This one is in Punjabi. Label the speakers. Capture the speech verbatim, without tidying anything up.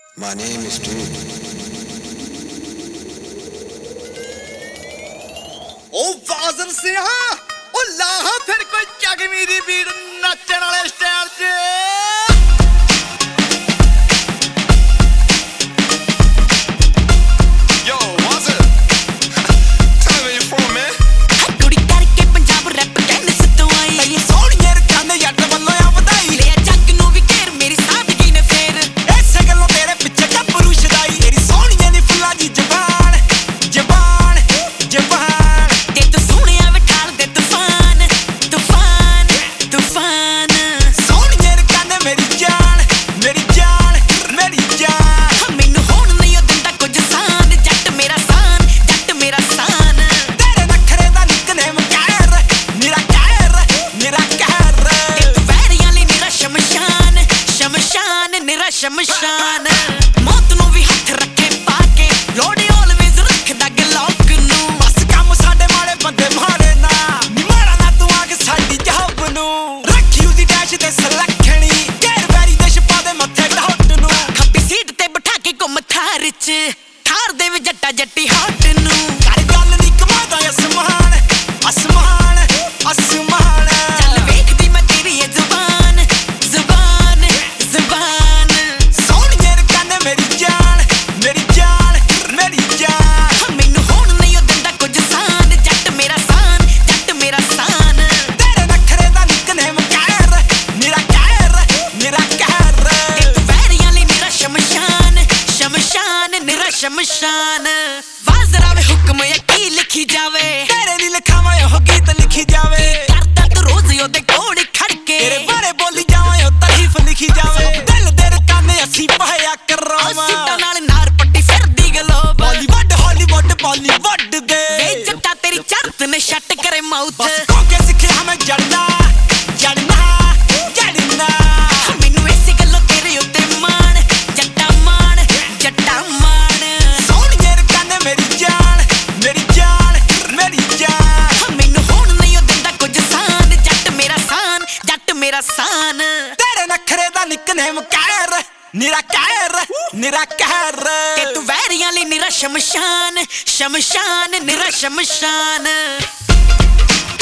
Speaker 1: My name is Dude.
Speaker 2: ਉਹ ਬਾਜ਼ਰ ਸਿਆ ਉਹ ਲਾਹਾ ਫਿਰ ਕੋਈ ਜਗਮੀ ਦੀ ਬੀੜ ਨੱਚਣ ਵਾਲੇ ਸਟਾਈਲ 'ਚ ਸ਼ਮਸ਼ਾਨ ਮੌਤ ਨੂੰ ਵੀ ਹੱਥ ਰੱਖੇ ਪਾ ਕੇ ਲੋੜੀ ਆਲਵੇਜ਼ ਰੱਖਦਾ ਗਲੌਕ ਨੂੰ ਬਸ ਕੰਮ ਸਾਡੇ ਮਾੜੇ ਬੰਦੇ ਮਾੜੇ ਨਾ ਨੀ ਮਾੜਾ ਨਾ ਤੂੰ ਆ ਕੇ ਸਾਡੀ ਜਹਾਬ ਨੂੰ ਰੱਖੀ ਉਹਦੀ ਡੈਸ਼ ਤੇ ਸਲੱਖਣੀ ਗੈਰ ਵੈਰੀ ਦੇ ਛਪਾ ਦੇ ਮੱਥੇ ਡਾਟ ਨੂੰ ਖੱਪੀ ਸੀਟ ਤੇ ਬਿਠਾ ਕੇ ਘੁੰਮ ਥਾਰ 'ਚ ਥਾਰ ਦੇ ਵੀ ਜੱਟਾ ਜੱਟੀ ਹੱਟ ਨੂੰ ਕਰ ਗੱਲ ਨਹੀਂ ਕਮਾਦਾ ਅਸਮਾਨ ਅਸਮਾਨ ਅਸਮਾਨ ਚੱਲ ਵੇਖਦੀ ਮੈਂ ਤੇਰੀ ਇਹ ਜ਼ੁਬਾਨ ਜ਼ੁਬਾਨ ਜ਼ੁਬਾਨ ਸ਼ਮਸ਼ਾਨ ਵਾਜ਼ਰਾ ਵੇ ਹੁਕਮ ਇਹ ਕੀ ਲਿਖੀ ਜਾਵੇ ਤੇਰੇ ਲਈ ਲਿਖਾਵਾਂ ਉਹ ਗੀਤ ਲਿਖੀ ਜਾਵੇ ਕਰਦਾ ਤੂੰ ਰੋਜ਼ ਉਹਦੇ ਕੋਲ ਖੜ ਕੇ ਤੇਰੇ ਬਾਰੇ ਬੋਲੀ ਜਾਵਾਂ ਉਹ ਤਾਰੀਫ ਲਿਖੀ ਜਾਵੇ ਦਿਲ ਦੇ ਰਕਾਨੇ ਅਸੀਂ ਪਾਇਆ ਕਰਾਵਾਂ ਸਿੱਟਾਂ ਨਾਲ ਨਾਰ ਪੱਟੀ ਫਿਰਦੀ ਗਲੋਬ ਬਾਲੀਵੁੱਡ ਹਾਲੀਵੁੱਡ ਬਾਲੀਵੁੱਡ ਦੇ ਵੇ ਜੱਟਾ ਤੇਰੀ ਚਰਤ ਨੇ ਛੱਟ ਕਰੇ ਮਾਊਥ ਬਸ ਕੋ ਕੇ ਸਿੱਖਿਆ ਮੈਂ ਜੜਨਾ ਜੜਨਾ ਜੜਨਾ ਮੈਨੂੰ ਇਸੇ ਗੱਲੋਂ ਤੇਰੇ ਉੱਤੇ ਮਾਣ ਜੱਟਾ ਮਾਣ ਜੱਟਾ ਮਾਣ ਮੇਰਾ ਸਾਨ ਤੇਰੇ ਨਖਰੇ ਦਾ ਨਿਕਨੇਮ ਕਹਿਰ ਨਿਰਾ ਕਹਿਰ ਨਿਰਾ ਕਹਿਰ ਤੇ ਤੂੰ ਵੈਰੀਆਂ ਲਈ ਨਿਰਾ ਸ਼ਮਸ਼ਾਨ ਸ਼ਮਸ਼ਾਨ ਨਿਰਾ ਸ਼ਮਸ਼ਾਨ